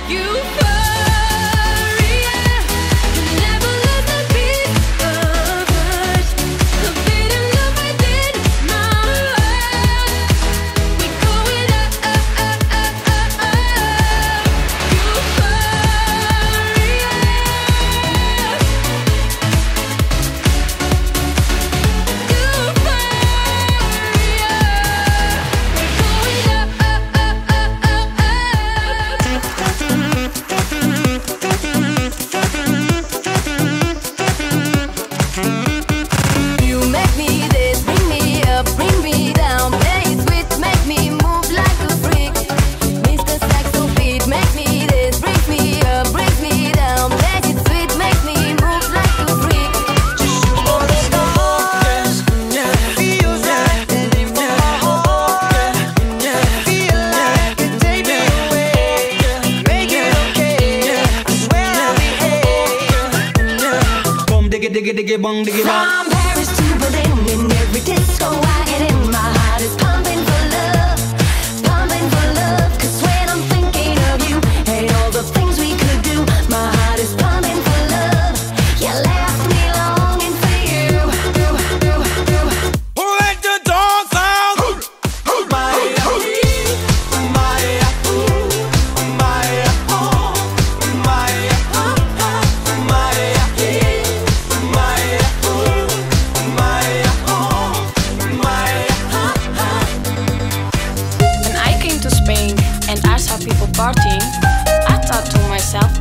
diggy bong diggy bong. From Paris to Berlin, in every disco I get in, my heart is pumping for love, 'cause when I'm thinking of you and all the things we could do, my heart is pumping for love. You left me longing for you. Let the dogs out. When I came to Spain and I saw people partying, I thought to myself,